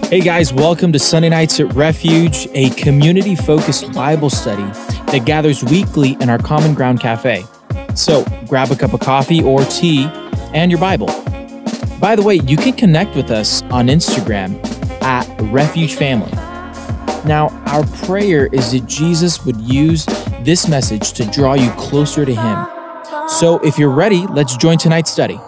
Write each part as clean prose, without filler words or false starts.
Hey guys, welcome to Sunday Nights at Refuge, a community-focused Bible study that gathers weekly in our Common Ground Cafe. So grab a cup of coffee or tea and your Bible. By the way, you can connect with us on Instagram at Refuge Family. Now, our prayer is that Jesus would use this message to draw you closer to Him. So if you're ready, let's join tonight's study.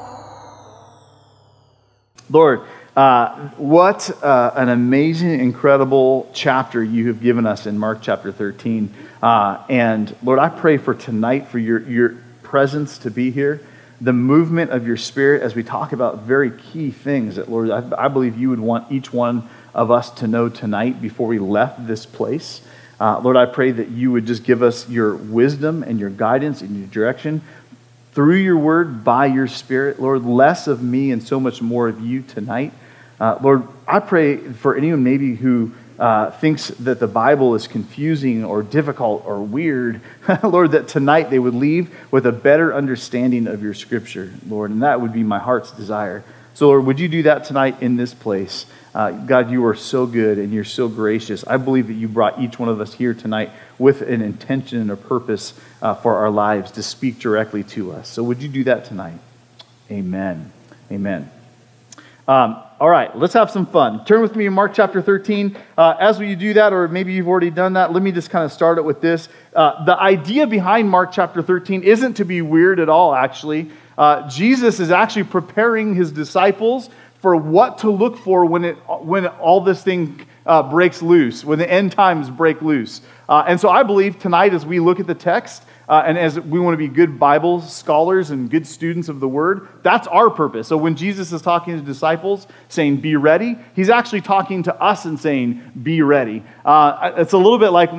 Lord, what an amazing, incredible chapter you have given us in Mark chapter 13. And Lord, I pray for tonight, for your presence to be here, the movement of your Spirit as we talk about very key things that, Lord, I believe you would want each one of us to know tonight before we left this place. Lord, I pray that you would just give us your wisdom and your guidance and your direction through your word, by your Spirit. Lord, less of me and so much more of you tonight. Lord, I pray for anyone maybe who thinks that the Bible is confusing or difficult or weird, Lord, that tonight they would leave with a better understanding of your Scripture, Lord, and that would be my heart's desire. So, Lord, would you do that tonight in this place? God, you are so good and you're so gracious. I believe that you brought each one of us here tonight with an intention and a purpose for our lives to speak directly to us. So would you do that tonight? Amen. Amen. All right, let's have some fun. Turn with me to Mark chapter 13. As we do that, or maybe you've already done that, let me just kind of start it with this. The idea behind Mark chapter 13 isn't to be weird at all, actually. Jesus is actually preparing his disciples for what to look for when all this thing breaks loose, when the end times break loose. And so I believe tonight as we look at the text, and as we want to be good Bible scholars and good students of the Word, that's our purpose. So when Jesus is talking to disciples, saying, be ready, he's actually talking to us and saying, be ready. It's a little bit like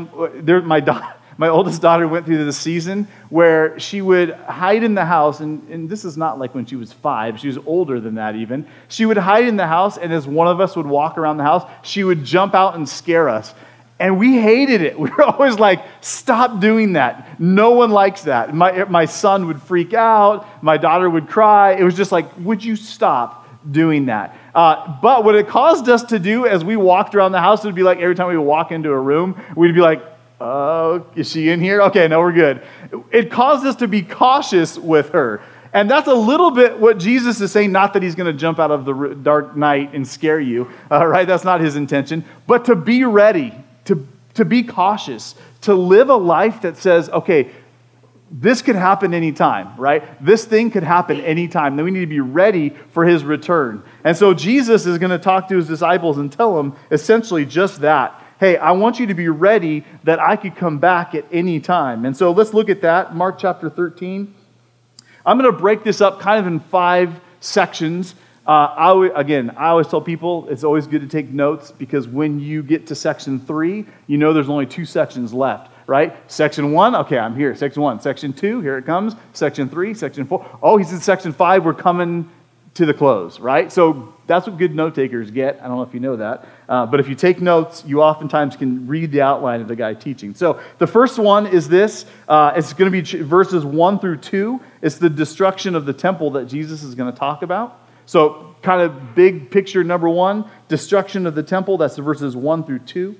my oldest daughter went through this season where she would hide in the house, and this is not like when she was 5, she was older than that even. She would hide in the house, and as one of us would walk around the house, she would jump out and scare us. And we hated it. We were always like, stop doing that. No one likes that. My son would freak out. My daughter would cry. It was just like, would you stop doing that? But what it caused us to do as we walked around the house, it would be like every time we would walk into a room, we'd be like, oh, is she in here? Okay, no, we're good. It caused us to be cautious with her. And that's a little bit what Jesus is saying, not that he's going to jump out of the dark night and scare you, right? That's not his intention. But to be ready, to be cautious, to live a life that says, okay, this could happen anytime, right? This thing could happen anytime. Then we need to be ready for his return. And so Jesus is going to talk to his disciples and tell them essentially just that. Hey, I want you to be ready that I could come back at any time. And so let's look at that, Mark chapter 13. I'm going to break this up kind of in 5 sections. I always tell people it's always good to take notes because when you get to section 3, you know there's only 2 sections left, right? Section 1, okay, I'm here. Section 1. Section 2, here it comes. Section 3, section 4. Oh, he's in section 5. We're coming to the close, right? So that's what good note takers get. I don't know if you know that. But if you take notes, you oftentimes can read the outline of the guy teaching. So the first one is this. It's going to be verses 1 through 2. It's the destruction of the temple that Jesus is going to talk about. So kind of big picture number 1, destruction of the temple. That's the verses 1 through 2.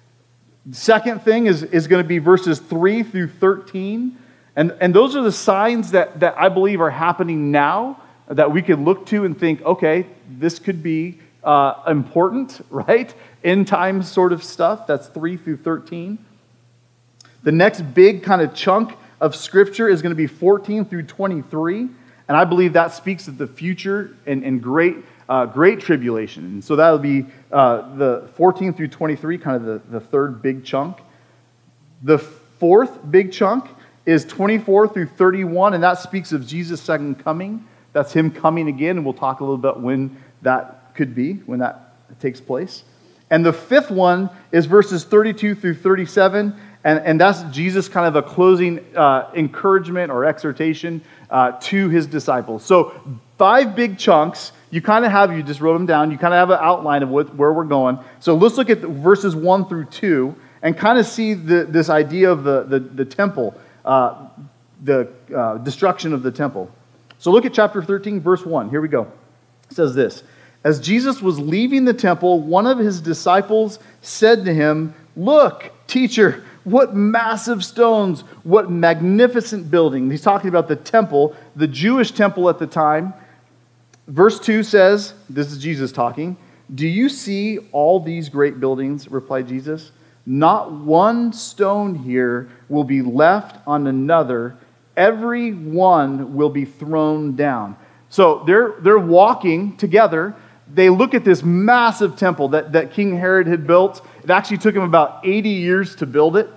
Second thing is going to be verses 3 through 13. And those are the signs that I believe are happening now that we could look to and think, okay, this could be important, right? End time sort of stuff. That's 3 through 13. The next big kind of chunk of Scripture is going to be 14 through 23. And I believe that speaks of the future and great tribulation. And so that'll be the 14 through 23, kind of the third big chunk. The fourth big chunk is 24 through 31, and that speaks of Jesus' second coming. That's him coming again, and we'll talk a little bit when that could be, when that takes place. And the fifth one is verses 32 through 37, and that's Jesus kind of a closing encouragement or exhortation to his disciples. So 5 big chunks. You just wrote them down. You kind of have an outline of where we're going. So let's look at verses 1 through 2 and kind of see this idea of the temple, the destruction of the temple. So look at chapter 13, verse 1. Here we go. It says this. As Jesus was leaving the temple, one of his disciples said to him, "Look, teacher, what massive stones, what magnificent building." He's talking about the temple, the Jewish temple at the time. Verse 2 says, this is Jesus talking, "Do you see all these great buildings?" replied Jesus. "Not one stone here will be left on another. Every one will be thrown down." So they're walking together. They look at this massive temple that King Herod had built. It actually took him about 80 years to build it.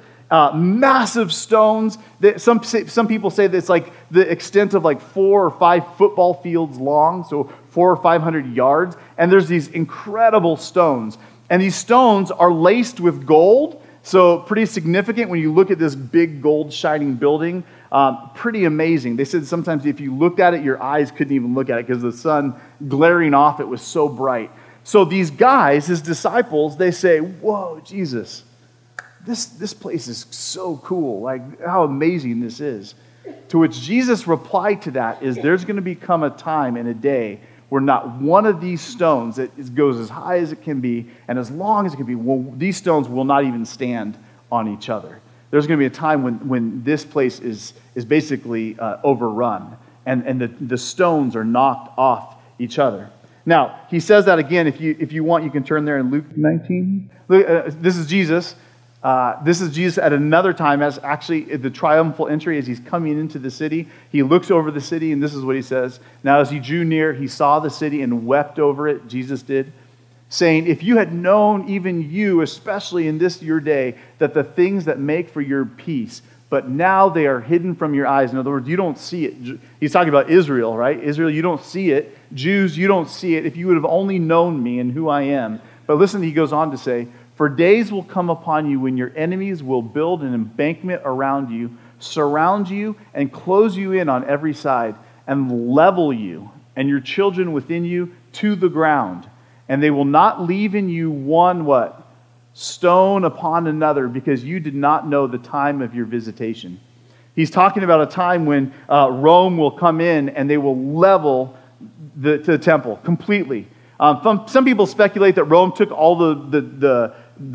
Massive stones. Some people say that it's like the extent of like 4 or 5 football fields long, so 400 or 500 yards. And there's these incredible stones. And these stones are laced with gold, so pretty significant when you look at this big gold shining building. Pretty amazing. They said sometimes if you looked at it, your eyes couldn't even look at it because the sun glaring off it was so bright. So these guys, his disciples, they say, "Whoa, Jesus, this place is so cool. Like, how amazing this is." To which Jesus replied to that is, there's going to become a time and a day where not one of these stones, it goes as high as it can be and as long as it can be, these stones will not even stand on each other. There's going to be a time when this place is basically overrun and the stones are knocked off each other. Now, he says that again. If you want, you can turn there in Luke 19. This is Jesus. This is Jesus at another time, as actually the triumphal entry, as he's coming into the city. He looks over the city, and this is what he says. "Now as he drew near, he saw the city and wept over it," Jesus did, "saying, 'If you had known, even you, especially in this your day, that the things that make for your peace, but now they are hidden from your eyes.'" In other words, you don't see it. He's talking about Israel, right? Israel, you don't see it. Jews, you don't see it. "If you would have only known me and who I am." But listen, he goes on to say, "For days will come upon you when your enemies will build an embankment around you, surround you, and close you in on every side, and level you and your children within you to the ground. And they will not leave in you one," what? "Stone upon another, because you did not know the time of your visitation." He's talking about a time when Rome will come in and they will level the temple completely. Some people speculate that Rome took all the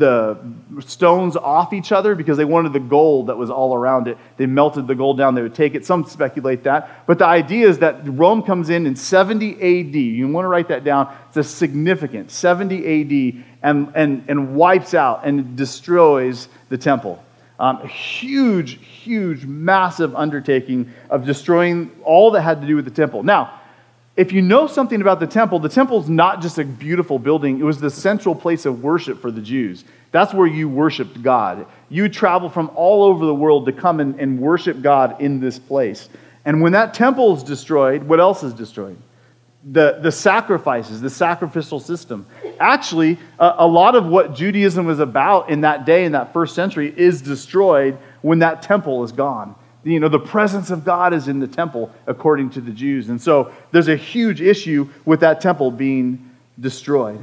stones off each other because they wanted the gold that was all around it. They melted the gold down, they would take it. Some speculate that. But the idea is that Rome comes in 70 AD. You want to write that down. It's a significant 70 AD and wipes out and destroys the temple. Huge, massive undertaking of destroying all that had to do with the temple. Now, if you know something about the temple is not just a beautiful building. It was the central place of worship for the Jews. That's where you worshiped God. You travel from all over the world to come and worship God in this place. And when that temple is destroyed, what else is destroyed? The sacrifices, the sacrificial system. Actually, a lot of what Judaism was about in that day, in that first century, is destroyed when that temple is gone. You know, the presence of God is in the temple, according to the Jews. And so there's a huge issue with that temple being destroyed.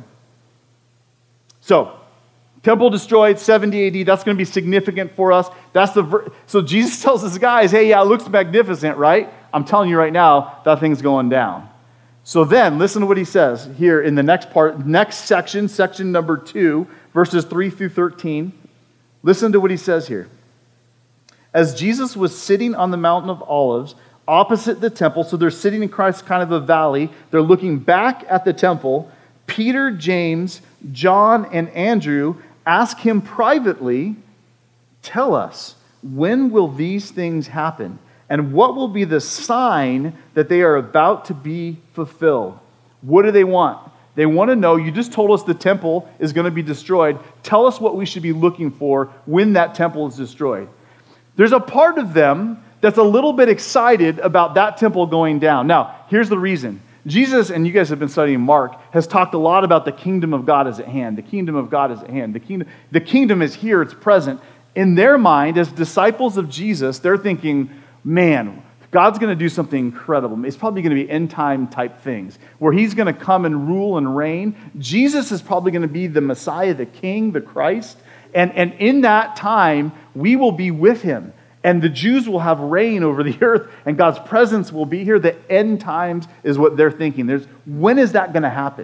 So, temple destroyed, 70 AD, that's going to be significant for us. So Jesus tells his guys, "Hey, yeah, it looks magnificent, right? I'm telling you right now, that thing's going down." So then, listen to what he says here in the next section, section number 2, verses 3 through 13. Listen to what he says here. "As Jesus was sitting on the mountain of Olives, opposite the temple," so they're sitting in Christ kind of a valley, they're looking back at the temple, "Peter, James, John, and Andrew ask him privately, 'Tell us, when will these things happen? And what will be the sign that they are about to be fulfilled?'" What do they want? They want to know, you just told us the temple is going to be destroyed. Tell us what we should be looking for when that temple is destroyed. There's a part of them that's a little bit excited about that temple going down. Now, here's the reason. Jesus, and you guys have been studying Mark, has talked a lot about the kingdom of God is at hand. The kingdom of God is at hand. The kingdom is here, it's present. In their mind, as disciples of Jesus, they're thinking, man, God's going to do something incredible. It's probably going to be end-time type things, where he's going to come and rule and reign. Jesus is probably going to be the Messiah, the King, the Christ. And in that time, we will be with him. And the Jews will have reign over the earth, and God's presence will be here. The end times is what they're thinking. When is that going to happen?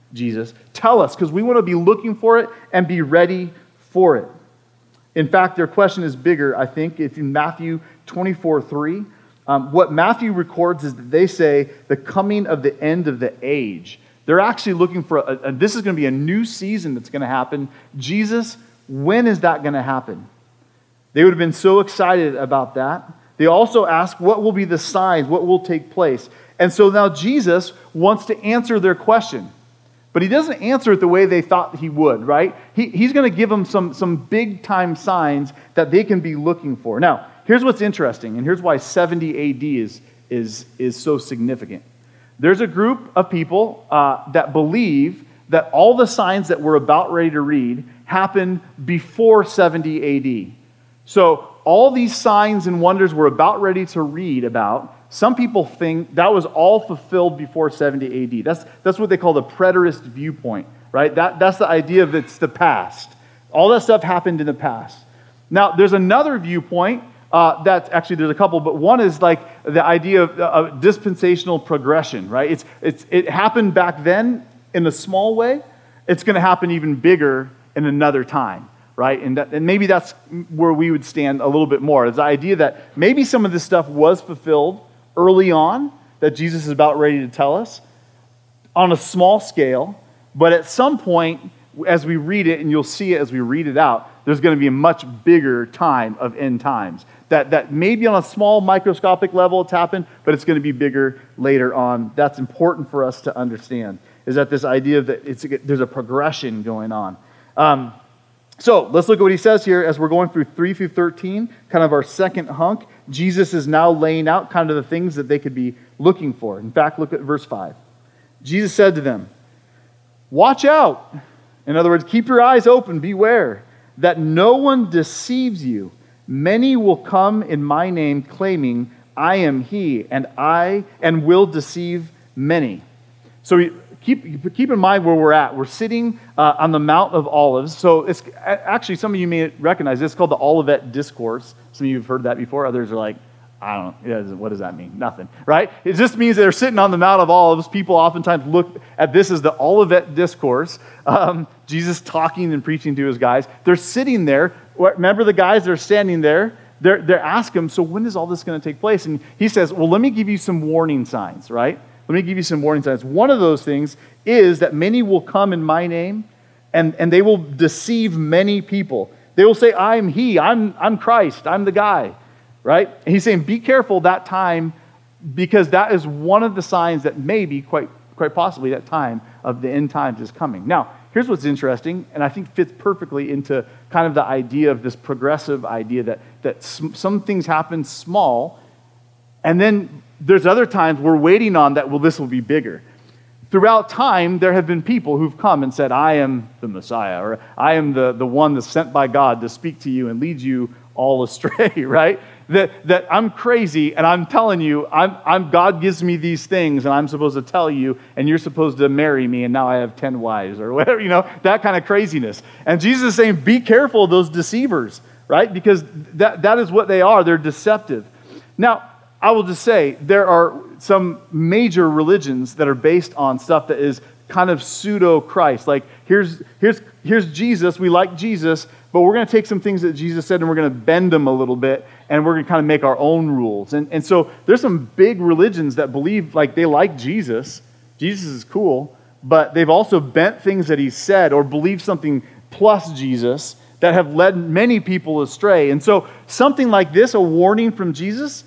Jesus? Tell us, because we want to be looking for it and be ready for it. In fact, their question is bigger, I think. It's in Matthew 24:3. What Matthew records is that they say the coming of the end of the age. They're actually looking for, this is going to be a new season that's going to happen. Jesus, when is that going to happen? They would have been so excited about that. They also ask, what will be the signs? What will take place? And so now Jesus wants to answer their question. But he doesn't answer it the way they thought he would, right? He's going to give them some big-time signs that they can be looking for. Now, here's what's interesting, and here's why 70 AD is so significant. There's a group of people that believe that all the signs that we're about ready to read happened before 70 AD. So all these signs and wonders we're about ready to read about, some people think that was all fulfilled before 70 AD. That's what they call the preterist viewpoint, right? That's the idea of it's the past. All that stuff happened in the past. Now, there's another viewpoint that actually there's a couple, but one is like the idea of dispensational progression, right? It happened back then in a small way. It's going to happen even bigger in another time, right? And maybe that's where we would stand a little bit more. It's the idea that maybe some of this stuff was fulfilled early on that Jesus is about ready to tell us on a small scale, but at some point, as we read it, and you'll see it as we read it out, there's going to be a much bigger time of end times. That maybe on a small microscopic level it's happened, but it's going to be bigger later on. That's important for us to understand, is that this idea that there's a progression going on. So let's look at what he says here as we're going through 3 through 13, kind of our second hunk. Jesus is now laying out kind of the things that they could be looking for. In fact, look at verse 5. Jesus said to them, "Watch out." In other words, keep your eyes open, beware, that no one deceives you. Many will come in my name claiming, I am he, and will deceive many. So keep in mind where we're at. We're sitting on the Mount of Olives. So it's actually, some of you may recognize this. It's called the Olivet Discourse. Some of you have heard that before. Others are like, I don't know, what does that mean? Nothing, right? It just means they're sitting on the Mount of Olives. People oftentimes look at this as the Olivet Discourse. Jesus talking and preaching to his guys. They're sitting there. Remember the guys that are standing there? They're asking him, so when is all this going to take place? And he says, well, let me give you some warning signs, right? Let me give you some warning signs. One of those things is that many will come in my name, and they will deceive many people. They will say, I'm he, I'm Christ, I'm the guy. Right? And he's saying, be careful that time, because that is one of the signs that maybe, quite possibly, that time of the end times is coming. Now, here's what's interesting, and I think fits perfectly into kind of the idea of this progressive idea that some things happen small, and then there's other times we're waiting on that, well, this will be bigger. Throughout time, there have been people who've come and said, I am the Messiah, or I am the one that's sent by God to speak to you and lead you all astray, right? That I'm crazy, and I'm telling you, God gives me these things, and I'm supposed to tell you, and you're supposed to marry me, and now I have 10 wives, or whatever, that kind of craziness. And Jesus is saying, be careful of those deceivers, right? Because that is what they are. They're deceptive. Now, I will just say, there are some major religions that are based on stuff that is kind of pseudo-Christ. Like, here's Jesus, we like Jesus, but we're going to take some things that Jesus said and we're going to bend them a little bit, and we're going to kind of make our own rules. And so there's some big religions that believe like they like Jesus. Jesus is cool, but they've also bent things that he said or believe something plus Jesus that have led many people astray. And so something like this, a warning from Jesus,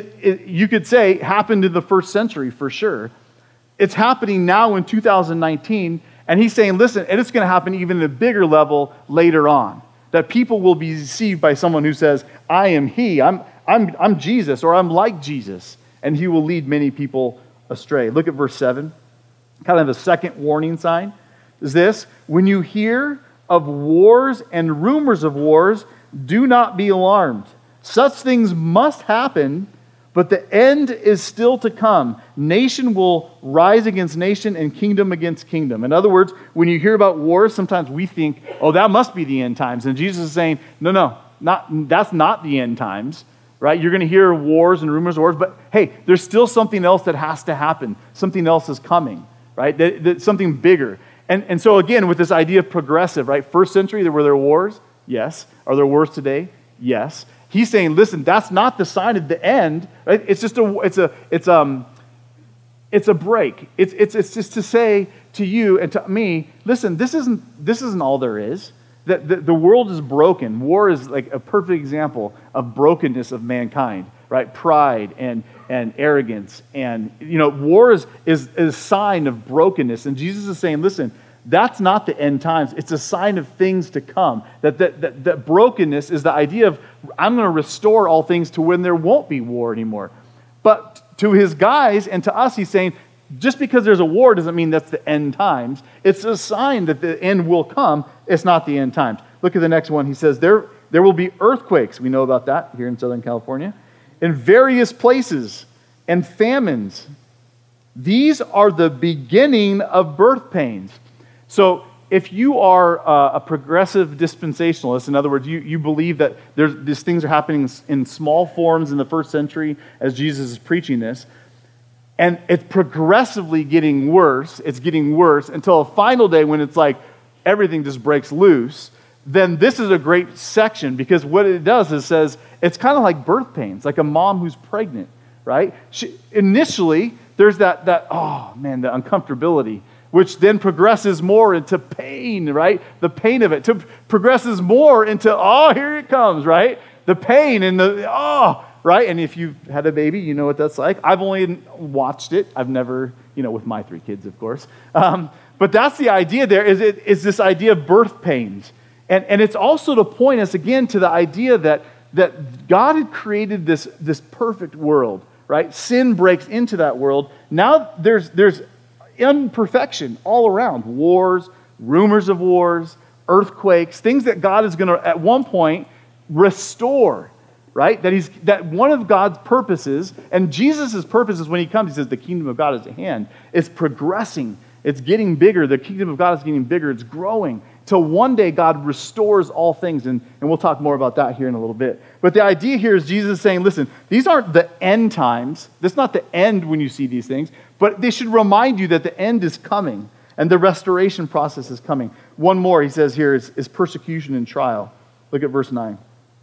you could say happened in the first century for sure. It's happening now in 2019, and he's saying, listen, and it's going to happen even at a bigger level later on. That people will be deceived by someone who says, I am he, I'm Jesus, or I'm like Jesus, and he will lead many people astray. Look at verse 7. Kind of a second warning sign is this: when you hear of wars and rumors of wars, do not be alarmed. Such things must happen, but the end is still to come. Nation will rise against nation and kingdom against kingdom. In other words, when you hear about wars, sometimes we think, oh, that must be the end times. And Jesus is saying, no, that's not the end times, right? You're going to hear wars and rumors of wars, but hey, there's still something else that has to happen. Something else is coming, right? Something bigger. And so again, with this idea of progressive, right? First century, were there wars? Yes. Are there wars today? Yes. He's saying, listen, that's not the sign of the end. Right? It's just it's a break. It's just to say to you and to me, listen, this isn't all there is. The world is broken. War is like a perfect example of brokenness of mankind, right? Pride and arrogance. And, war is a sign of brokenness. And Jesus is saying, listen, that's not the end times. It's a sign of things to come. That brokenness is the idea of, I'm going to restore all things to when there won't be war anymore. But to his guys and to us, he's saying, just because there's a war doesn't mean that's the end times. It's a sign that the end will come. It's not the end times. Look at the next one. He says, there will be earthquakes. We know about that here in Southern California. In various places, and famines. These are the beginning of birth pains. So if you are a progressive dispensationalist, in other words, you believe that these things are happening in small forms in the first century as Jesus is preaching this, and it's progressively getting worse, it's getting worse until a final day when it's like everything just breaks loose, then this is a great section, because what it does is says it's kind of like birth pains, like a mom who's pregnant, right? Initially, there's that the uncomfortability, which then progresses more into pain, right? The pain of it progresses more into, here it comes, right? The pain and right? And if you've had a baby, you know what that's like. I've only watched it. I've never, with my 3 kids, of course. But that's the idea there, is this idea of birth pains. And it's also to point us again to the idea that God had created this perfect world, right? Sin breaks into that world. Now there's imperfection all around. Wars, rumors of wars, earthquakes, things that God is going to, at one point, restore, right? That one of God's purposes, and Jesus' purposes when he comes, he says the kingdom of God is at hand. It's progressing. It's getting bigger. The kingdom of God is getting bigger. It's growing. Till one day God restores all things. And we'll talk more about that here in a little bit. But the idea here is Jesus is saying, listen, these aren't the end times. That's not the end when you see these things. But they should remind you that the end is coming. And the restoration process is coming. One more, he says here, is persecution and trial. Look at verse 9.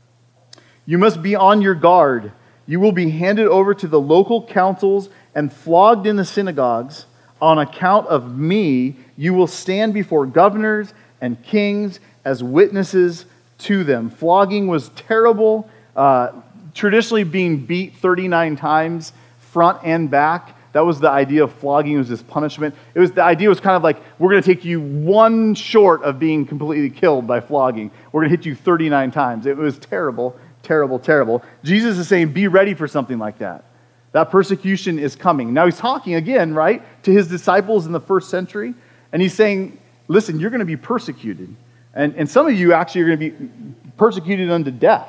You must be on your guard. You will be handed over to the local councils and flogged in the synagogues. On account of me, you will stand before governors and kings as witnesses to them. Flogging was terrible. Traditionally being beat 39 times, front and back. That was the idea of flogging, was this punishment. The idea was kind of like, we're going to take you one short of being completely killed by flogging. We're going to hit you 39 times. It was terrible, terrible, terrible. Jesus is saying, be ready for something like that. That persecution is coming. Now he's talking again, right, to his disciples in the first century. And he's saying, listen, you're going to be persecuted. And some of you actually are going to be persecuted unto death.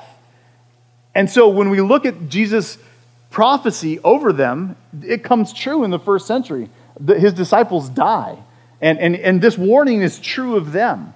And so when we look at Jesus' prophecy over them, it comes true in the first century. His disciples die. And this warning is true of them.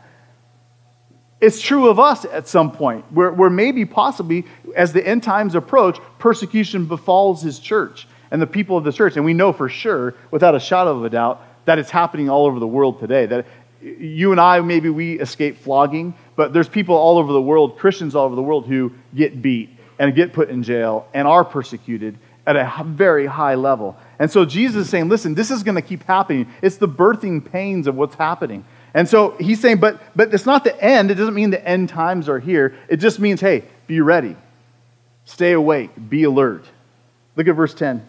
It's true of us at some point, where maybe possibly, as the end times approach, persecution befalls his church and the people of the church. And we know for sure, without a shadow of a doubt, that it's happening all over the world today. That you and I, maybe we escape flogging, but there's people all over the world, Christians all over the world, who get beat and get put in jail and are persecuted at a very high level. And so Jesus is saying, listen, this is going to keep happening. It's the birthing pains of what's happening. And so he's saying, but it's not the end. It doesn't mean the end times are here. It just means, hey, be ready. Stay awake. Be alert. Look at verse 10.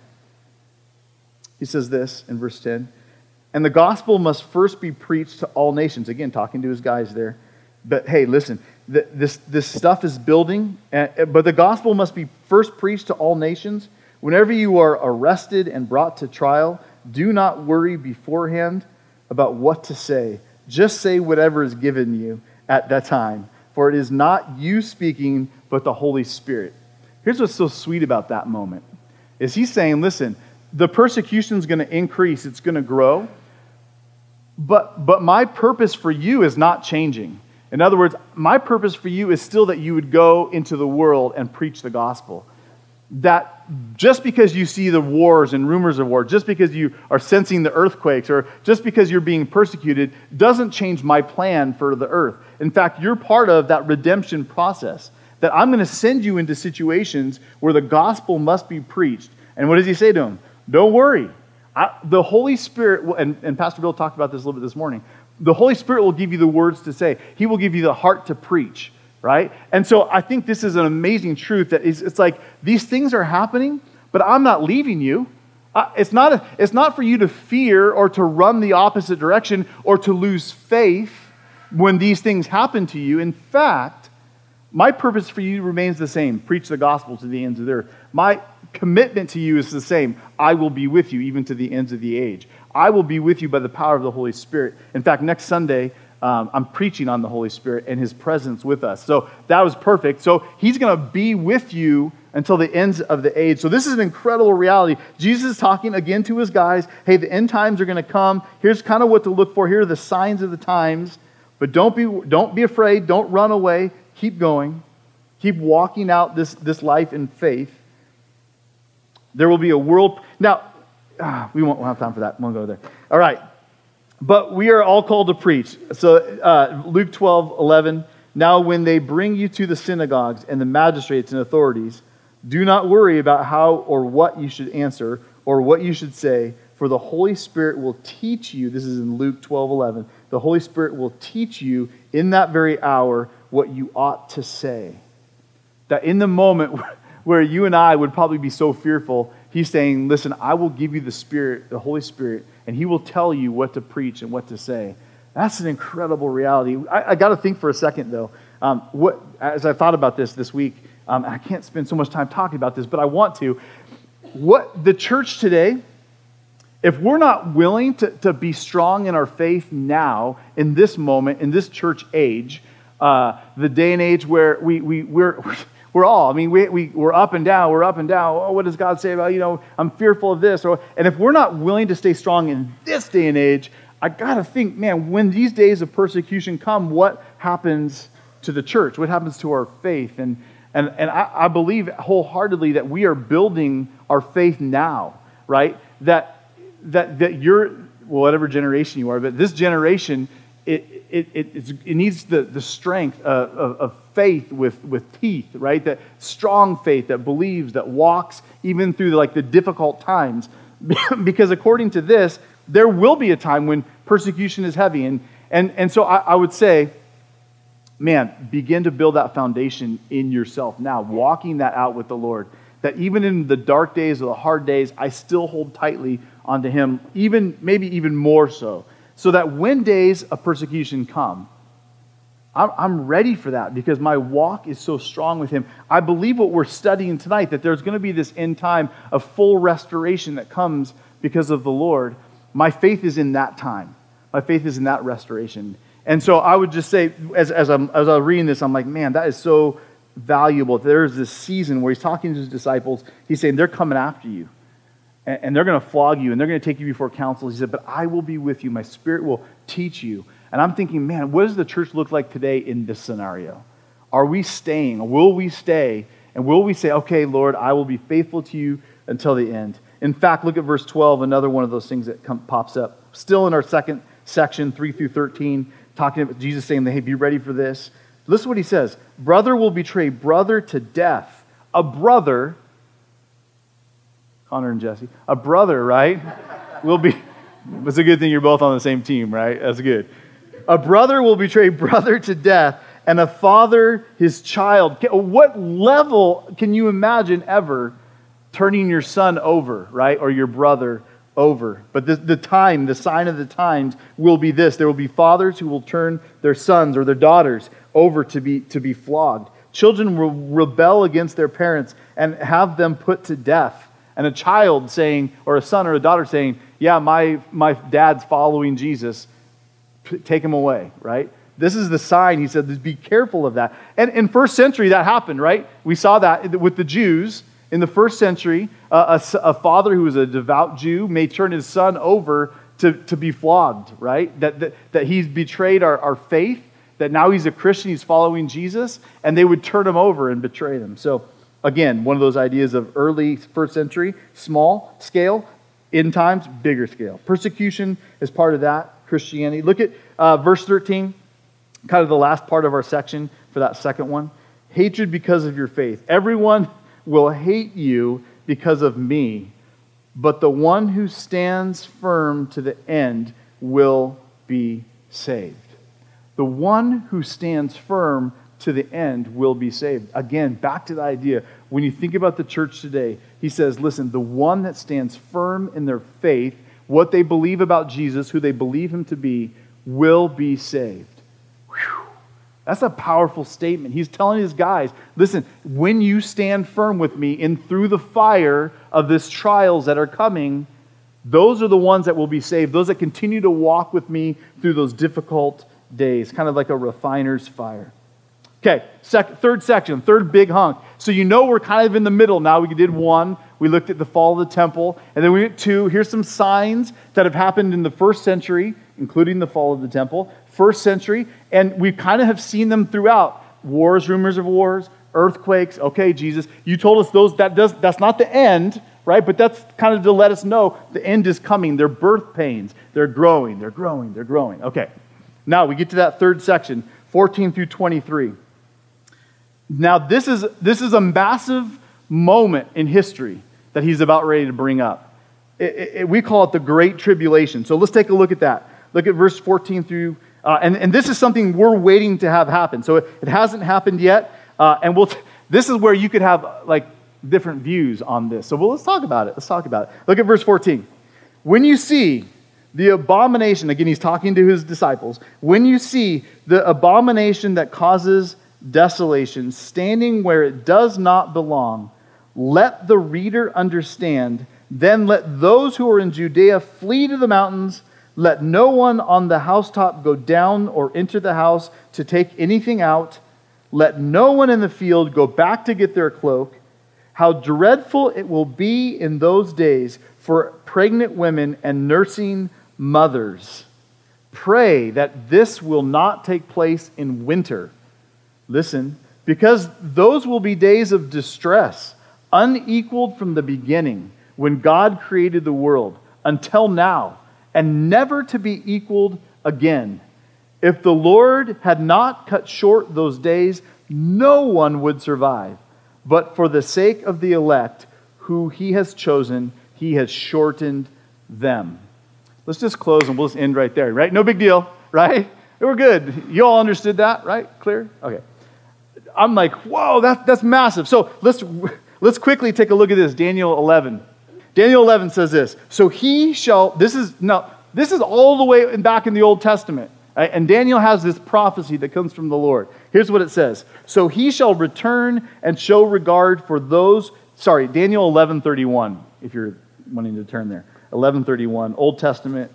He says this in verse 10. And the gospel must first be preached to all nations. Again, talking to his guys there. But hey, listen, this stuff is building, but the gospel must be first preached to all nations. Whenever you are arrested and brought to trial, do not worry beforehand about what to say. Just say whatever is given you at that time, for it is not you speaking, but the Holy Spirit. Here's what's so sweet about that moment, is he's saying, listen, the persecution is going to increase, it's going to grow, but my purpose for you is not changing. In other words, my purpose for you is still that you would go into the world and preach the gospel. that just because you see the wars and rumors of war, just because you are sensing the earthquakes, or just because you're being persecuted, doesn't change my plan for the earth. In fact, you're part of that redemption process, that I'm going to send you into situations where the gospel must be preached. And what does he say to him? Don't worry. The Holy Spirit, and Pastor Bill talked about this a little bit this morning, the Holy Spirit will give you the words to say. He will give you the heart to preach. Right? And so I think this is an amazing truth that it's like these things are happening, but I'm not leaving you. It's not for you to fear or to run the opposite direction or to lose faith when these things happen to you. In fact, my purpose for you remains the same. Preach the gospel to the ends of the earth. My commitment to you is the same. I will be with you even to the ends of the age. I will be with you by the power of the Holy Spirit. In fact, next Sunday, I'm preaching on the Holy Spirit and His presence with us. So that was perfect. So He's going to be with you until the ends of the age. So this is an incredible reality. Jesus is talking again to His guys. Hey, the end times are going to come. Here's kind of what to look for. Here are the signs of the times. But don't be afraid. Don't run away. Keep going. Keep walking out this life in faith. There will be a world. Now, we won't have time for that. We won't go there. All right. But we are all called to preach. So Luke 12:11. Now when they bring you to the synagogues and the magistrates and authorities, do not worry about how or what you should answer or what you should say, for the Holy Spirit will teach you. This is in Luke 12:11. The Holy Spirit will teach you in that very hour what you ought to say. That in the moment where you and I would probably be so fearful, He's saying, listen, I will give you the Spirit, the Holy Spirit, and He will tell you what to preach and what to say. That's an incredible reality. I got to think for a second, though. As I thought about this week, I can't spend so much time talking about this, but I want to. What the church today, if we're not willing to be strong in our faith now, in this moment, in this church age, the day and age where we're all, I mean, we're up and down, Oh, what does God say about, I'm fearful of this. And if we're not willing to stay strong in this day and age, I got to think, man, when these days of persecution come, what happens to the church? What happens to our faith? And I believe wholeheartedly that we are building our faith now, right? That you're, whatever generation you are, but this generation, it needs the strength of faith with teeth, right? That strong faith that believes, that walks even through the difficult times. Because according to this, there will be a time when persecution is heavy. And so I would say, man, begin to build that foundation in yourself now, walking that out with the Lord. That even in the dark days or the hard days, I still hold tightly onto Him, maybe even more so. So that when days of persecution come, I'm ready for that because my walk is so strong with Him. I believe what we're studying tonight, that there's going to be this end time of full restoration that comes because of the Lord. My faith is in that time. My faith is in that restoration. And so I would just say, as I was reading this, I'm like, man, that is so valuable. There's this season where He's talking to His disciples. He's saying, they're coming after you. And they're going to flog you, and they're going to take you before council. He said, but I will be with you. My Spirit will teach you. And I'm thinking, man, what does the church look like today in this scenario? Are we staying? Will we stay? And will we say, okay, Lord, I will be faithful to you until the end? In fact, look at verse 12, another one of those things that pops up. Still in our second section, 3 through 13, talking about Jesus saying, hey, be ready for this. Listen to what He says. Brother will betray brother to death. A brother... Connor and Jesse. A brother, right, will be... It's a good thing you're both on the same team, right? That's good. A brother will betray brother to death, and a father his child. What level can you imagine ever turning your son over, right, or your brother over? But the sign of the times will be this. There will be fathers who will turn their sons or their daughters over to be flogged. Children will rebel against their parents and have them put to death. And a child saying, or a son or a daughter saying, yeah, my dad's following Jesus, take him away, right? This is the sign. He said, be careful of that. And in first century, that happened, right? We saw that with the Jews. In the first century, a father who was a devout Jew may turn his son over to be flogged, right? That he's betrayed our faith, that now he's a Christian, he's following Jesus, and they would turn him over and betray them. So Again, one of those ideas of early first century, small scale, end times, bigger scale. Persecution is part of that, Christianity. Look at verse 13, kind of the last part of our section for that second one. Hatred because of your faith. Everyone will hate you because of me, but the one who stands firm to the end will be saved. The one who stands firm to the end will be saved. Again, back to the idea. When you think about the church today, he says, listen, the one that stands firm in their faith, what they believe about Jesus, who they believe him to be, will be saved. Whew. That's a powerful statement. He's telling his guys, listen, when you stand firm with me and through the fire of these trials that are coming, those are the ones that will be saved. Those that continue to walk with me through those difficult days, kind of like a refiner's fire. Okay, third section, third big hunk. So you know we're kind of in the middle now. We did one. We looked at the fall of the temple. And then we went two. Here's some signs that have happened in the first century, including the fall of the temple. First century. And we kind of have seen them throughout. Wars, rumors of wars, earthquakes. Okay, Jesus, you told us that's not the end, right? But that's kind of to let us know the end is coming. They're birth pains. They're growing, they're growing, they're growing. Okay, now we get to that third section, 14 through 23. Now, this is a massive moment in history that he's about ready to bring up. We call it the Great Tribulation. So let's take a look at that. Look at verse 14 through, and this is something we're waiting to have happen. So it hasn't happened yet, and this is where you could have like different views on this. So let's talk about it. Let's talk about it. Look at verse 14. When you see the abomination, again, he's talking to his disciples. When you see the abomination that causes desolation, standing where it does not belong, let the reader understand. Then let those who are in Judea flee to the mountains. Let no one on the housetop go down or enter the house to take anything out. Let no one in the field go back to get their cloak. How dreadful it will be in those days for pregnant women and nursing mothers. Pray that this will not take place in winter. Listen, because those will be days of distress, unequaled from the beginning, when God created the world, until now, and never to be equaled again. If the Lord had not cut short those days, no one would survive. But for the sake of the elect, who he has chosen, he has shortened them. Let's just close and we'll just end right there, right? No big deal, right? We're good. You all understood that, right? Clear? Okay. I'm like, whoa, that's massive. So let's quickly take a look at this. Daniel 11. Daniel 11 says this. So he shall, this is all the way back in the Old Testament. Right? And Daniel has this prophecy that comes from the Lord. Here's what it says. So he shall return and show regard for those, Daniel 11:31, if you're wanting to turn there. 11:31, Old Testament.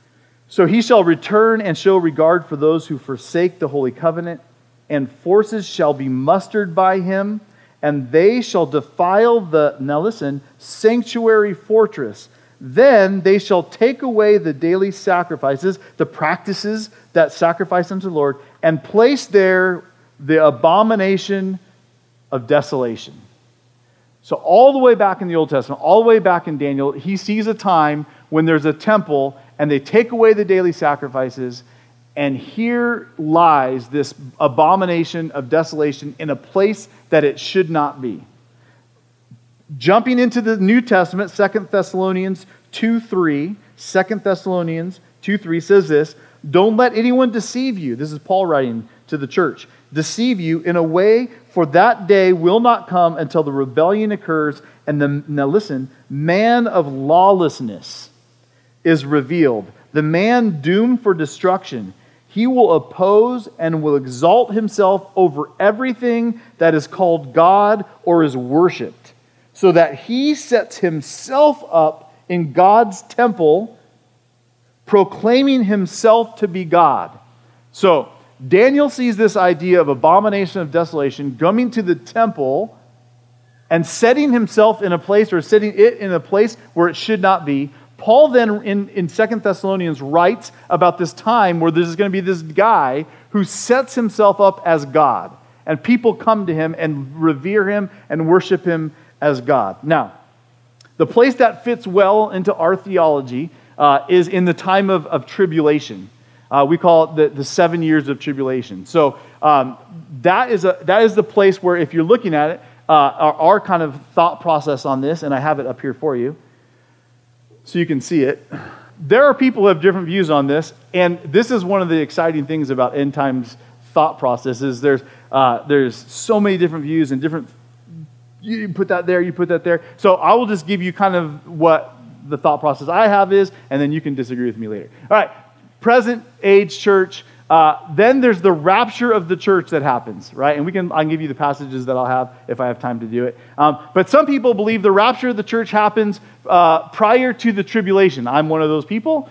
So he shall return and show regard for those who forsake the holy covenant, and forces shall be mustered by him, and they shall defile the, now listen, sanctuary fortress. Then they shall take away the daily sacrifices, the practices that sacrifice unto the Lord, and place there the abomination of desolation. So all the way back in the Old Testament, all the way back in Daniel, he sees a time when there's a temple and they take away the daily sacrifices, and here lies this abomination of desolation in a place that it should not be. Jumping into the New Testament, 2 Thessalonians 2:3, 2 Thessalonians 2:3 says this, don't let anyone deceive you. This is Paul writing to the church. Deceive you in a way, for that day will not come until the rebellion occurs and now listen, man of lawlessness is revealed, the man doomed for destruction. He will oppose and will exalt himself over everything that is called God or is worshipped, so that he sets himself up in God's temple, proclaiming himself to be God. So Daniel sees this idea of abomination of desolation coming to the temple and setting himself in a place, or setting it in a place where it should not be. Paul then in 2 Thessalonians writes about this time where there's going to be this guy who sets himself up as God. and people come to him and revere him and worship him as God. Now, the place that fits well into our theology is in the time of tribulation. We call it the 7 years of tribulation. So that is the place where, if you're looking at it, our kind of thought process on this, and I have it up here for you so you can see it. There are people who have different views on this, and this is one of the exciting things about end times thought processes. There's so many different views and different. You put that there, you put that there. So I will just give you kind of what the thought process I have is, and then you can disagree with me later. All right, present age church. Then there's the rapture of the church that happens, right? And I can give you the passages that I'll have if I have time to do it. But some people believe the rapture of the church happens prior to the tribulation. I'm one of those people.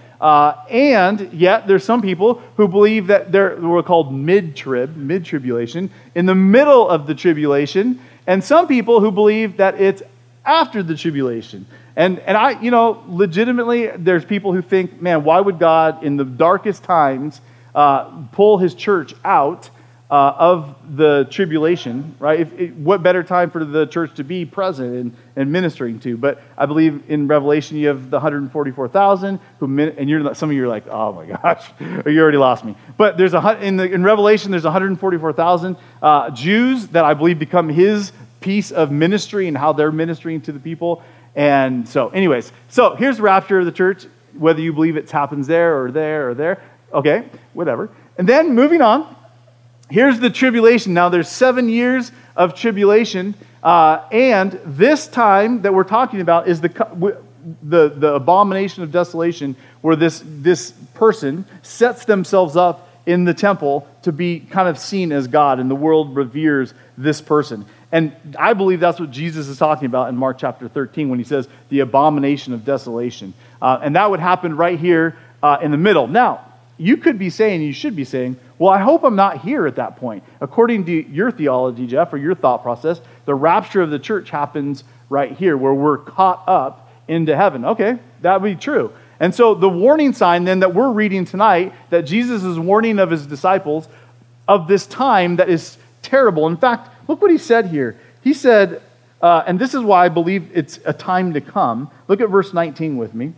And yet there's some people who believe that we're called mid-tribulation, in the middle of the tribulation. And some people who believe that it's after the tribulation. And I, legitimately, there's people who think, man, why would God in the darkest times pull his church out of the tribulation, right? What better time for the church to be present and ministering to? But I believe in Revelation you have the 144,000 and some of you are like, oh my gosh, you already lost me. But there's in Revelation there's 144,000 Jews that I believe become his piece of ministry and how they're ministering to the people. And so, anyways, so here's the rapture of the church. Whether you believe it happens there or there or there. Okay, whatever. And then moving on, here's the tribulation. Now there's 7 years of tribulation, and this time that we're talking about is the abomination of desolation, where this person sets themselves up in the temple to be kind of seen as God, and the world reveres this person. And I believe that's what Jesus is talking about in Mark chapter 13 when he says the abomination of desolation. And that would happen right here in the middle. Now, you could be saying, you should be saying, well, I hope I'm not here at that point. According to your theology, Jeff, or your thought process, the rapture of the church happens right here, where we're caught up into heaven. Okay, that would be true. And so the warning sign then that we're reading tonight, that Jesus is warning of his disciples of this time that is terrible. In fact, look what he said here. He said, and this is why I believe it's a time to come. Look at verse 19 with me.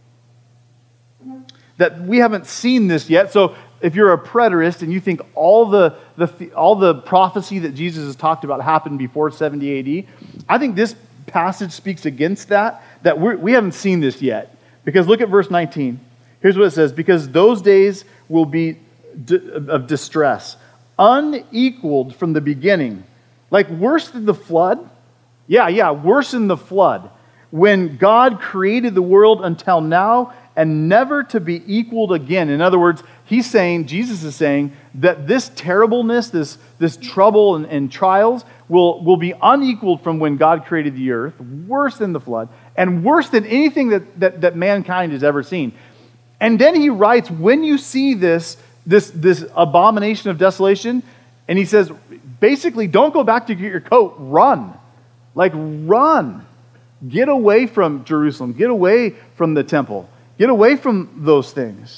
That we haven't seen this yet. So if you're a preterist and you think all the prophecy that Jesus has talked about happened before 70 AD, I think this passage speaks against that we haven't seen this yet. Because look at verse 19. Here's what it says. Because those days will be of distress, unequaled from the beginning. Like worse than the flood? Yeah, worse than the flood. When God created the world until now, and never to be equaled again. In other words, Jesus is saying that this terribleness, this trouble and trials will be unequaled from when God created the earth, worse than the flood, and worse than anything that mankind has ever seen. And then he writes, when you see this abomination of desolation, and he says, basically, don't go back to get your coat, run. Like, run. Get away from Jerusalem. Get away from the temple. Get away from those things.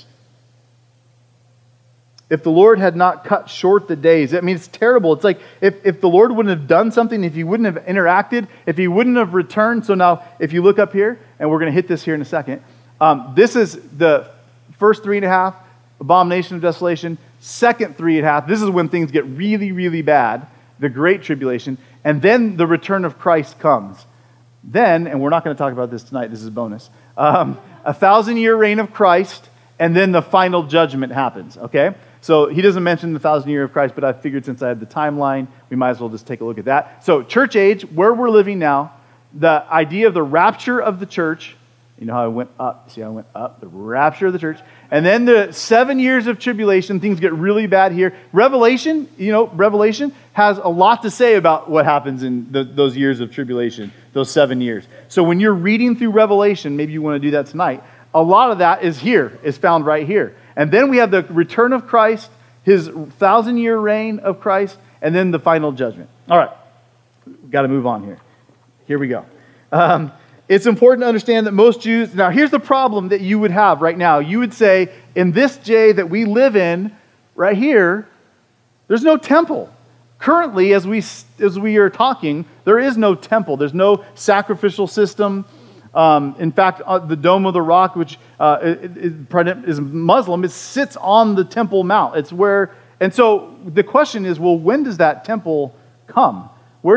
If the Lord had not cut short the days, I mean, it's terrible. It's like if the Lord wouldn't have done something, if he wouldn't have interacted, if he wouldn't have returned. So now, if you look up here, and we're going to hit this here in a second, this is the first 3.5, abomination of desolation. Second 3.5, this is when things get really, really bad, the great tribulation. And then the return of Christ comes. Then, and we're not going to talk about this tonight, this is bonus, 1,000-year reign of Christ, and then the final judgment happens, okay? So he doesn't mention the 1,000-year of Christ, but I figured since I had the timeline, we might as well just take a look at that. So church age, where we're living now, the idea of the rapture of the church, you know how I went up, see how I went up? The rapture of the church. And then the 7 years of tribulation, things get really bad here. Revelation has a lot to say about what happens in those years of tribulation, those 7 years. So when you're reading through Revelation, maybe you want to do that tonight, a lot of that is found right here. And then we have the return of Christ, his 1,000-year reign of Christ, and then the final judgment. All right, we've got to move on here. Here we go. It's important to understand that most Jews... Now, here's the problem that you would have right now. You would say, in this day that we live in, right here, there's no temple. Currently, as we are talking, there is no temple. There's no sacrificial system. In fact, the Dome of the Rock, which is Muslim, it sits on the Temple Mount. It's where, and so the question is, well, when does that temple come?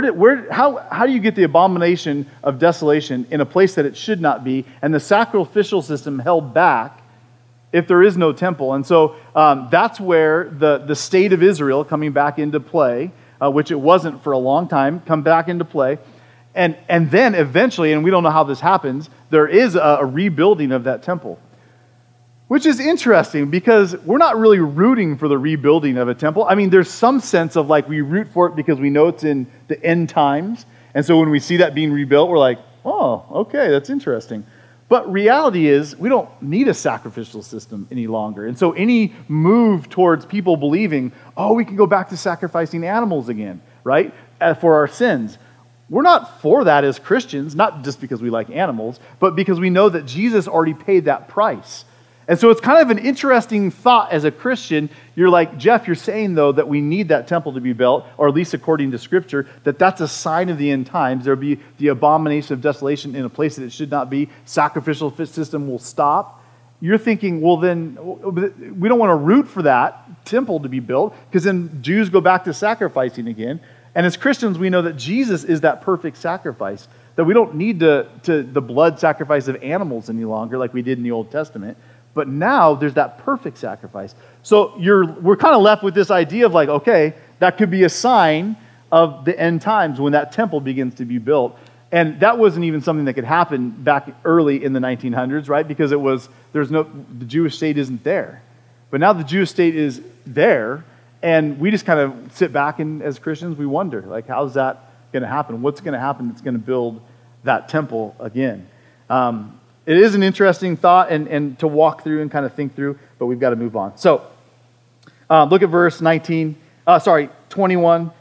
How do you get the abomination of desolation in a place that it should not be, and the sacrificial system held back if there is no temple? And so that's where the state of Israel coming back into play, which it wasn't for a long time, come back into play. And then eventually, and we don't know how this happens, there is a rebuilding of that temple. Which is interesting because we're not really rooting for the rebuilding of a temple. I mean, there's some sense of like we root for it because we know it's in the end times. And so when we see that being rebuilt, we're like, oh, okay, that's interesting. But reality is we don't need a sacrificial system any longer. And so any move towards people believing, oh, we can go back to sacrificing animals again, right, for our sins. We're not for that as Christians, not just because we like animals, but because we know that Jesus already paid that price. And so it's kind of an interesting thought as a Christian. You're like, Jeff, you're saying, though, that we need that temple to be built, or at least according to Scripture, that's a sign of the end times. There'll be the abomination of desolation in a place that it should not be. Sacrificial system will stop. You're thinking, well, then we don't want to root for that temple to be built, because then Jews go back to sacrificing again. And as Christians, we know that Jesus is that perfect sacrifice, that we don't need the blood sacrifice of animals any longer like we did in the Old Testament. But now there's that perfect sacrifice. So we're kind of left with this idea of like, okay, that could be a sign of the end times when that temple begins to be built. And that wasn't even something that could happen back early in the 1900s, right? Because the Jewish state isn't there. But now the Jewish state is there, and we just kind of sit back and as Christians, we wonder, like, how's that going to happen? What's going to happen that's going to build that temple again? It is an interesting thought and to walk through and kind of think through, but we've got to move on. So, look at verse 21.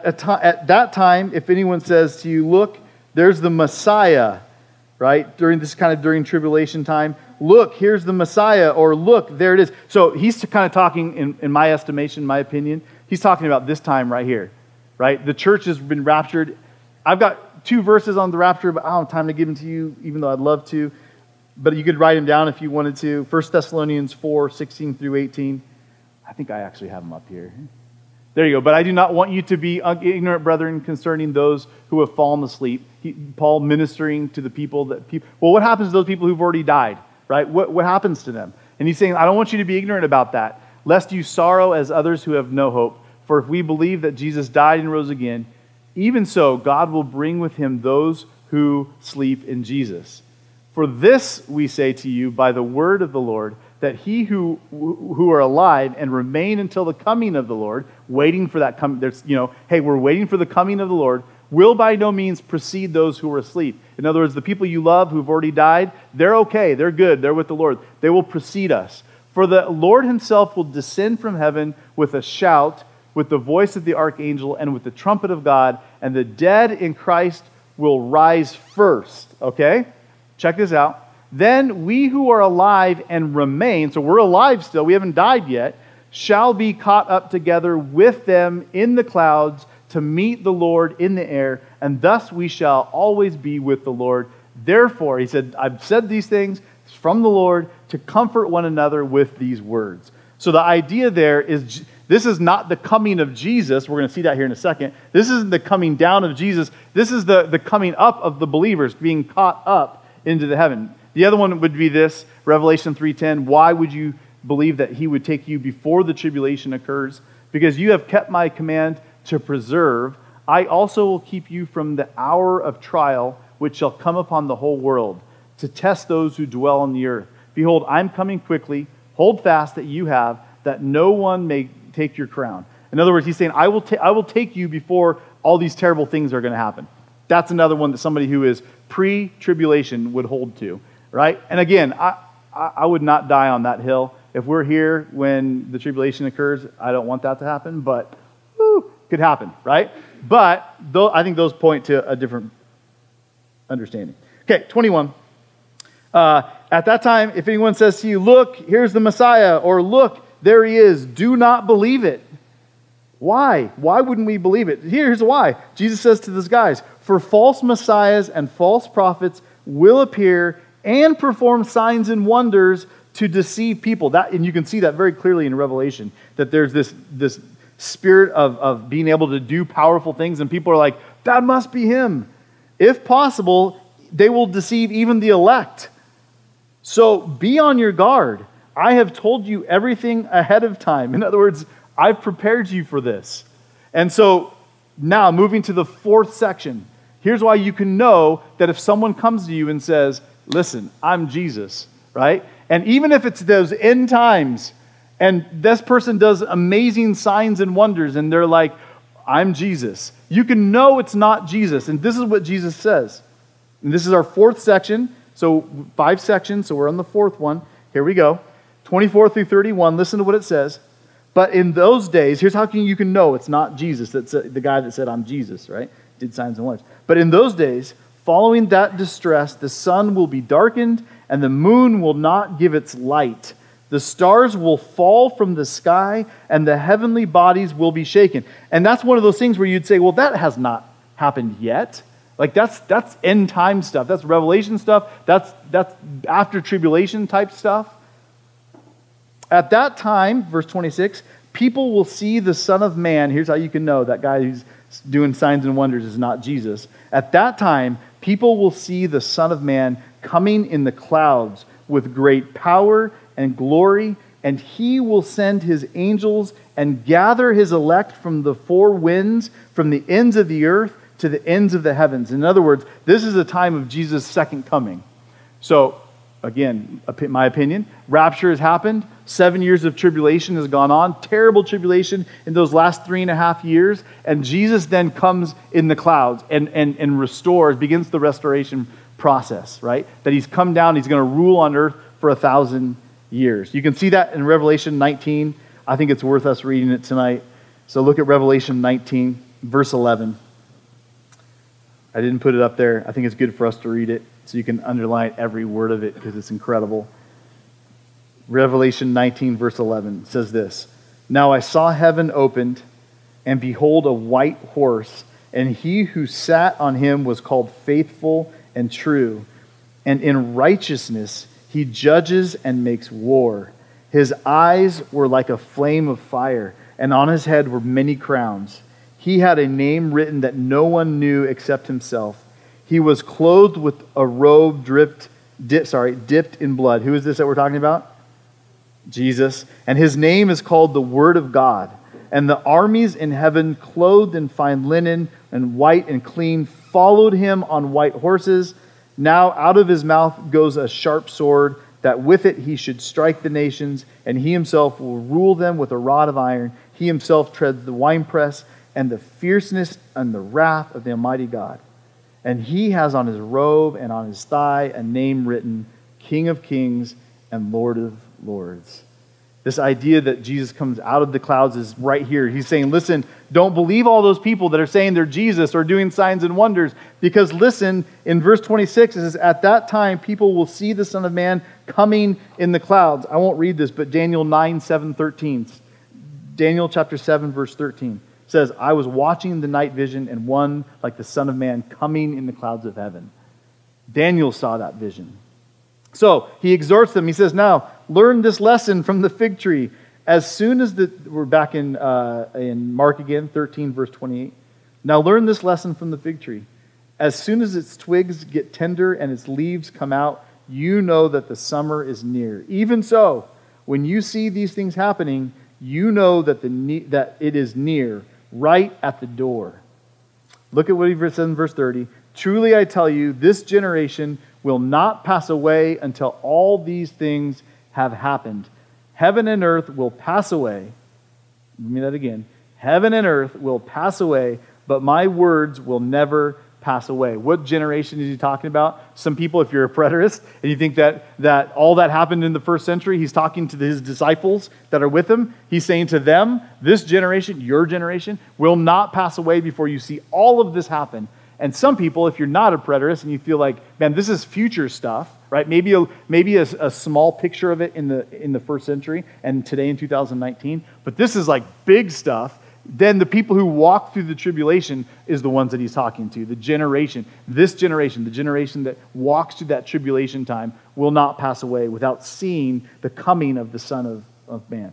At that time, if anyone says to you, look, there's the Messiah, right? During tribulation time. Look, here's the Messiah, or look, there it is. So he's kind of talking, in my estimation, my opinion, he's talking about this time right here, right? The church has been raptured. I've got 2 verses on the rapture, but I don't have time to give them to you, even though I'd love to. But you could write them down if you wanted to. 1 Thessalonians 4, 16 through 18. I think I actually have them up here. There you go. But I do not want you to be ignorant, brethren, concerning those who have fallen asleep. Paul ministering to the people well, what happens to those people who've already died, right? What happens to them? And he's saying, I don't want you to be ignorant about that, lest you sorrow as others who have no hope. For if we believe that Jesus died and rose again, even so, God will bring with him those who sleep in Jesus. For this we say to you by the word of the Lord, that he who are alive and remain until the coming of the Lord, waiting for that coming, hey, we're waiting for the coming of the Lord, will by no means precede those who are asleep. In other words, the people you love who've already died, they're okay, they're good, they're with the Lord. They will precede us. For the Lord himself will descend from heaven with a shout, with the voice of the archangel, and with the trumpet of God, and the dead in Christ will rise first. Okay? Check this out. Then we who are alive and remain, so we're alive still, we haven't died yet, shall be caught up together with them in the clouds to meet the Lord in the air, and thus we shall always be with the Lord. Therefore, he said, I've said these things from the Lord to comfort one another with these words. So the idea there is, this is not the coming of Jesus. We're going to see that here in a second. This isn't the coming down of Jesus. This is the coming up of the believers, being caught up into the heaven. The other one would be this, Revelation 3:10. Why would you believe that he would take you before the tribulation occurs? Because you have kept my command to preserve. I also will keep you from the hour of trial, which shall come upon the whole world, to test those who dwell on the earth. Behold, I'm coming quickly. Hold fast that you have, that no one may take your crown. In other words, he's saying, I will take you before all these terrible things are going to happen. That's another one that somebody who is pre-tribulation would hold to, right? And again, I would not die on that hill. If we're here when the tribulation occurs, I don't want that to happen, but could happen, right? But I think those point to a different understanding. Okay, 21. At that time, if anyone says to you, look, here's the Messiah, or look, there he is, do not believe it. Why? Why wouldn't we believe it? Here's why. Jesus says to these guys, for false messiahs and false prophets will appear and perform signs and wonders to deceive people. And you can see that very clearly in Revelation, that there's this spirit of being able to do powerful things, and people are like, that must be him. If possible, they will deceive even the elect. So be on your guard. I have told you everything ahead of time. In other words, I've prepared you for this. And so now moving to the fourth section, here's why you can know that if someone comes to you and says, listen, I'm Jesus, right? And even if it's those end times, and this person does amazing signs and wonders, and they're like, I'm Jesus, you can know it's not Jesus. And this is what Jesus says. And this is our fourth section. So 5 sections, so we're on the fourth one. Here we go. 24 through 31, listen to what it says. But in those days, here's how you can know it's not Jesus, that's the guy that said, I'm Jesus, right? Did signs and wonders. But in those days, following that distress, the sun will be darkened, and the moon will not give its light. The stars will fall from the sky, and the heavenly bodies will be shaken. And that's one of those things where you'd say, well, that has not happened yet. Like that's end time stuff. That's Revelation stuff. That's after tribulation type stuff. At that time, verse 26, people will see the Son of Man. Here's how you can know that guy who's doing signs and wonders is not Jesus. At that time, people will see the Son of Man coming in the clouds with great power and glory, and he will send his angels and gather his elect from the four winds, from the ends of the earth to the ends of the heavens. In other words, this is a time of Jesus' second coming. So, again, my opinion, rapture has happened. 7 years of tribulation has gone on. Terrible tribulation in those last 3.5 years. And Jesus then comes in the clouds and restores, begins the restoration process, right? That he's come down, he's going to rule on earth for 1,000 years. You can see that in Revelation 19. I think it's worth us reading it tonight. So look at Revelation 19, verse 11. I didn't put it up there. I think it's good for us to read it so you can underline every word of it because it's incredible. Revelation 19, verse 11 says this, Now I saw heaven opened, and behold, a white horse, and he who sat on him was called Faithful and True, and in righteousness he judges and makes war. His eyes were like a flame of fire, and on his head were many crowns. He had a name written that no one knew except himself. He was clothed with a robe dipped in blood. Who is this that we're talking about? Jesus. And his name is called the Word of God. And the armies in heaven, clothed in fine linen and white and clean, followed him on white horses. Now out of his mouth goes a sharp sword, that with it he should strike the nations, and he himself will rule them with a rod of iron. He himself treads the winepress, and the fierceness and the wrath of the Almighty God. And he has on his robe and on his thigh a name written, King of Kings and Lord of Lords. This idea that Jesus comes out of the clouds is right here. He's saying, listen, don't believe all those people that are saying they're Jesus or doing signs and wonders. Because listen, in verse 26, it says, At that time people will see the Son of Man coming in the clouds. I won't read this, but Daniel 9:7-13. Daniel chapter 7, verse 13 says, I was watching the night vision, and one like the Son of Man coming in the clouds of heaven. Daniel saw that vision. So he exhorts them. He says, now, learn this lesson from the fig tree. As soon as we're back in Mark again, 13, verse 28. Now learn this lesson from the fig tree. As soon as its twigs get tender and its leaves come out, you know that the summer is near. Even so, when you see these things happening, you know that it is near, right at the door. Look at what he says in verse 30. Truly I tell you, this generation will not pass away until all these things have happened. Heaven and earth will pass away. Let me that again. Heaven and earth will pass away, but my words will never pass away. What generation is he talking about? Some people, if you're a preterist, and you think that all that happened in the first century, he's talking to his disciples that are with him. He's saying to them, this generation, your generation, will not pass away before you see all of this happen. And some people, if you're not a preterist and you feel like, man, this is future stuff, right? Maybe a small picture of it in the first century and today in 2019, but this is like big stuff. then the people who walk through the tribulation is the ones that he's talking to. The generation, the generation that walks through that tribulation time will not pass away without seeing the coming of the Son of Man.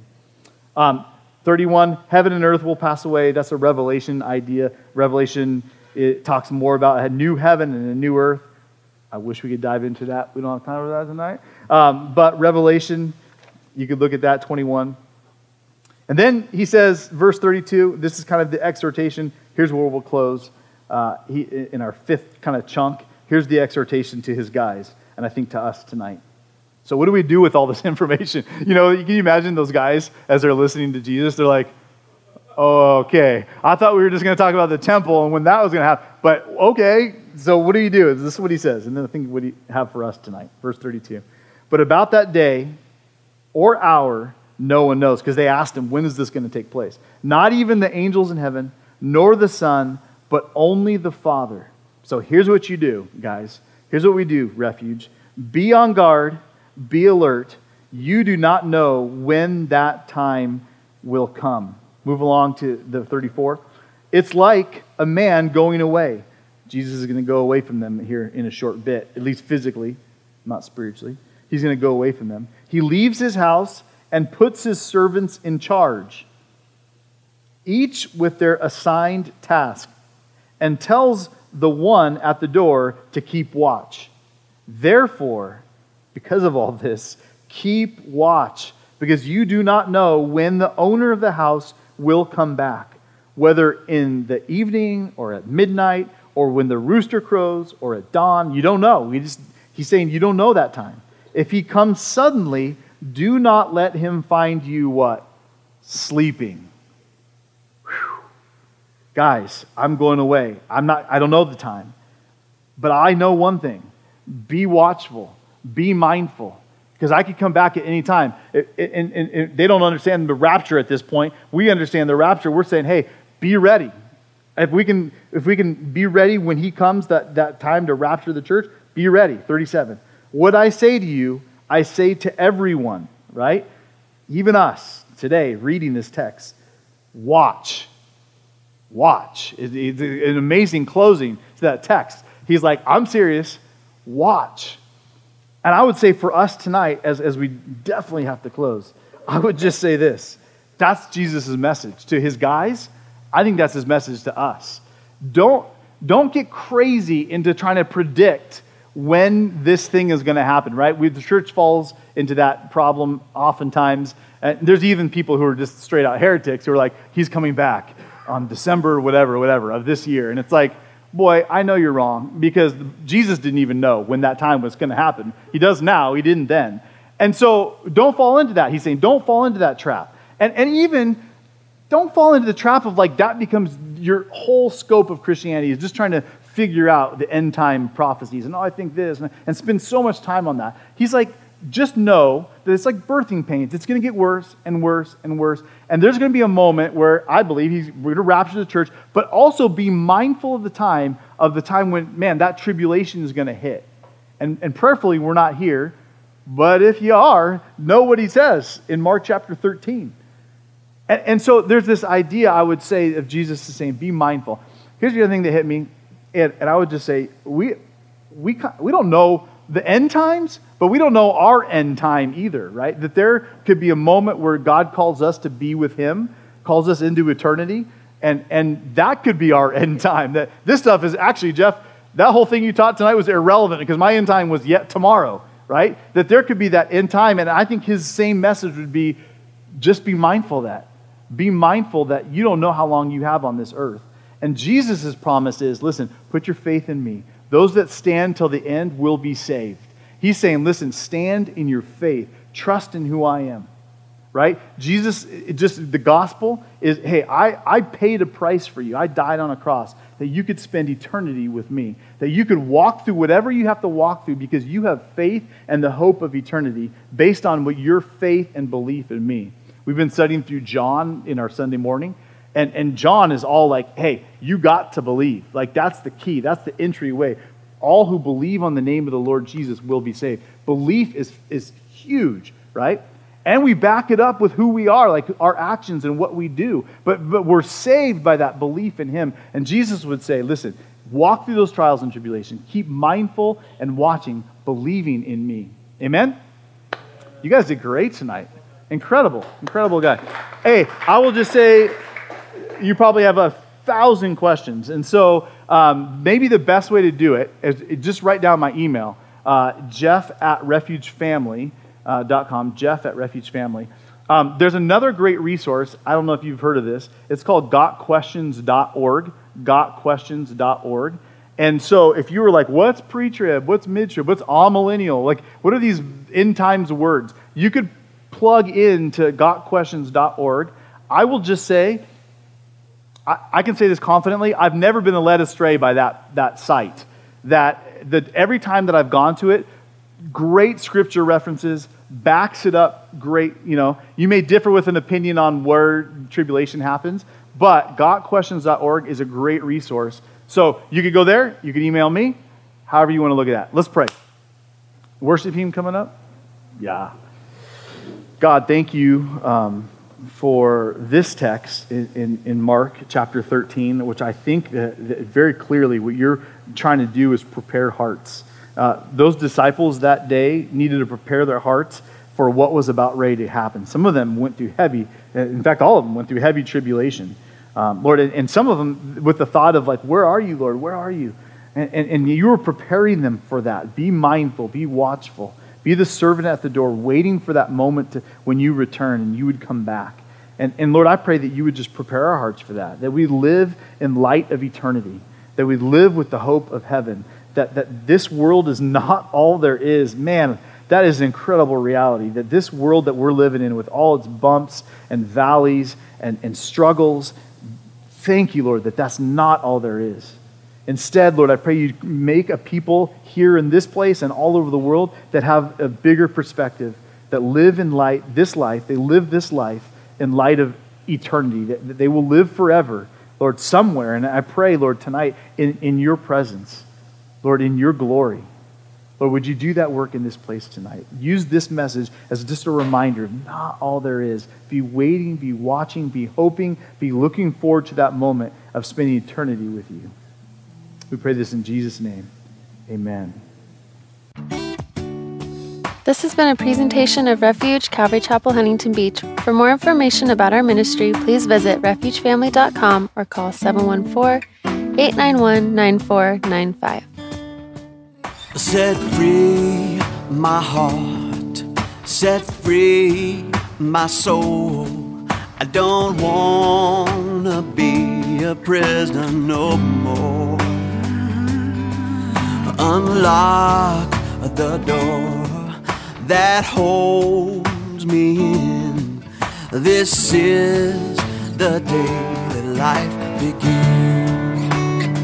31, heaven and earth will pass away. That's a Revelation idea. Revelation, it talks more about a new heaven and a new earth. I wish we could dive into that. We don't have time for that tonight. But Revelation, you could look at that, 21. And then he says, verse 32, this is kind of the exhortation. Here's where we'll close. In our fifth kind of chunk, here's the exhortation to his guys, and I think to us tonight. So what do we do with all this information? You know, can you imagine those guys as they're listening to Jesus? They're like, oh, okay. I thought we were just going to talk about the temple and when that was going to happen. But okay, so what do you do? This is what he says. And then I think what do you have for us tonight? Verse 32. But about that day or hour, no one knows. Because they asked him, when is this going to take place? Not even the angels in heaven, nor the Son, but only the Father. So here's what you do, guys. Here's what we do, Refuge. Be on guard. Be alert. You do not know when that time will come. Move along to the 34. It's like a man going away. Jesus is going to go away from them here in a short bit, at least physically, not spiritually. He's going to go away from them. He leaves his house and puts his servants in charge, each with their assigned task, and tells the one at the door to keep watch. Therefore, because of all this, keep watch, because you do not know when the owner of the house will come back, whether in the evening or at midnight or when the rooster crows or at dawn. You don't know. He's saying you don't know that time. If he comes suddenly, do not let him find you what? Sleeping. Whew. Guys, I'm going away. I don't know the time. But I know one thing. Be watchful. Be mindful. Because I could come back at any time. And they don't understand the rapture at this point. We understand the rapture. We're saying, hey, be ready. If we can be ready when he comes, that time to rapture the church, be ready. 37. What I say to you, I say to everyone, right? Even us today reading this text. Watch. Watch. It's an amazing closing to that text. He's like, I'm serious. Watch. And I would say for us tonight, as we definitely have to close, I would just say this. That's Jesus' message to his guys. I think that's his message to us. Don't get crazy into trying to predict when this thing is going to happen, right? The church falls into that problem oftentimes. And there's even people who are just straight out heretics who are like, he's coming back on December whatever of this year. And it's like, boy, I know you're wrong, because Jesus didn't even know when that time was going to happen. He does now, he didn't then. And so don't fall into that. He's saying don't fall into that trap. And even don't fall into the trap of like that becomes your whole scope of Christianity is just trying to figure out the end time prophecies. And I think this, and spend so much time on that. He's like, just know that it's like birthing pains. It's going to get worse and worse and worse. And there's going to be a moment where I believe we're going to rapture the church, but also be mindful of the time when, man, that tribulation is going to hit. And prayerfully, we're not here. But if you are, know what he says in Mark chapter 13. And so there's this idea, I would say, of Jesus is saying, be mindful. Here's the other thing that hit me. And I would just say, we don't know the end times, but we don't know our end time either, right? That there could be a moment where God calls us to be with him, calls us into eternity, and that could be our end time. That this stuff is actually, Jeff, that whole thing you taught tonight was irrelevant because my end time was yet tomorrow, right? That there could be that end time, and I think his same message would be, just be mindful of that. Be mindful that you don't know how long you have on this earth. And Jesus' promise is, listen, put your faith in me. Those that stand till the end will be saved. He's saying, listen, stand in your faith. Trust in who I am, right? Jesus, the gospel is, hey, I paid a price for you. I died on a cross that you could spend eternity with me, that you could walk through whatever you have to walk through because you have faith and the hope of eternity based on what your faith and belief in me. We've been studying through John in our Sunday morning. And John is all like, hey, you got to believe. Like, that's the key. That's the entryway. All who believe on the name of the Lord Jesus will be saved. Belief is huge, right? And we back it up with who we are, like our actions and what we do. But we're saved by that belief in him. And Jesus would say, listen, walk through those trials and tribulation. Keep mindful and watching, believing in me. Amen? You guys did great tonight. Incredible guy. Hey, I will just say, you probably have 1,000 questions. And so maybe the best way to do it is just write down my email, jeff@refugefamily.com, jeff@refugefamily. There's another great resource. I don't know if you've heard of this. It's called gotquestions.org, gotquestions.org. And so if you were like, what's pre-trib, what's mid-trib, what's amillennial, like what are these end times words? You could plug into gotquestions.org. I will just say, I can say this confidently, I've never been led astray by that site. That every time that I've gone to it, great scripture references, backs it up great. You may differ with an opinion on where tribulation happens, but gotquestions.org is a great resource. So you could go there, you could email me, however you want to look at that. Let's pray. Worship team coming up? Yeah. God, thank you for this text in Mark chapter 13, which I think that very clearly what you're trying to do is prepare hearts. Those disciples that day needed to prepare their hearts for what was about ready to happen. Some of them went through in fact, all of them went through heavy tribulation. Lord, and some of them with the thought of like, where are you, Lord? Where are you? And you were preparing them for that. Be mindful, be watchful. Be the servant at the door, waiting for that moment when you return and you would come back. And Lord, I pray that you would just prepare our hearts for that we live in light of eternity, that we live with the hope of heaven, that this world is not all there is. Man, that is an incredible reality, that this world that we're living in with all its bumps and valleys and struggles, thank you, Lord, that that's not all there is. Instead, Lord, I pray you make a people here in this place and all over the world that have a bigger perspective, that live in this life in light of eternity, that they will live forever, Lord, somewhere. And I pray, Lord, tonight in your presence, Lord, in your glory. Lord, would you do that work in this place tonight? Use this message as just a reminder of not all there is. Be waiting, be watching, be hoping, be looking forward to that moment of spending eternity with you. We pray this in Jesus' name. Amen. This has been a presentation of Refuge Calvary Chapel, Huntington Beach. For more information about our ministry, please visit refugefamily.com or call 714-891-9495. Set free my heart, set free my soul. I don't want to be a prisoner no more. Unlock the door that holds me in. This is the day that life begins.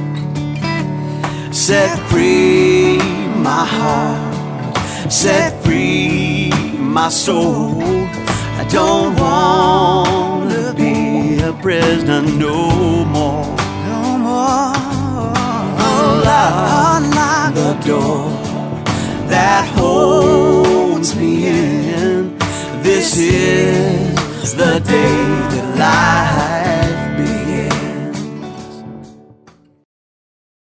Set free my heart, set free my soul. I don't want to be a prisoner no more. No more. Unlock the door that holds me in. This is the day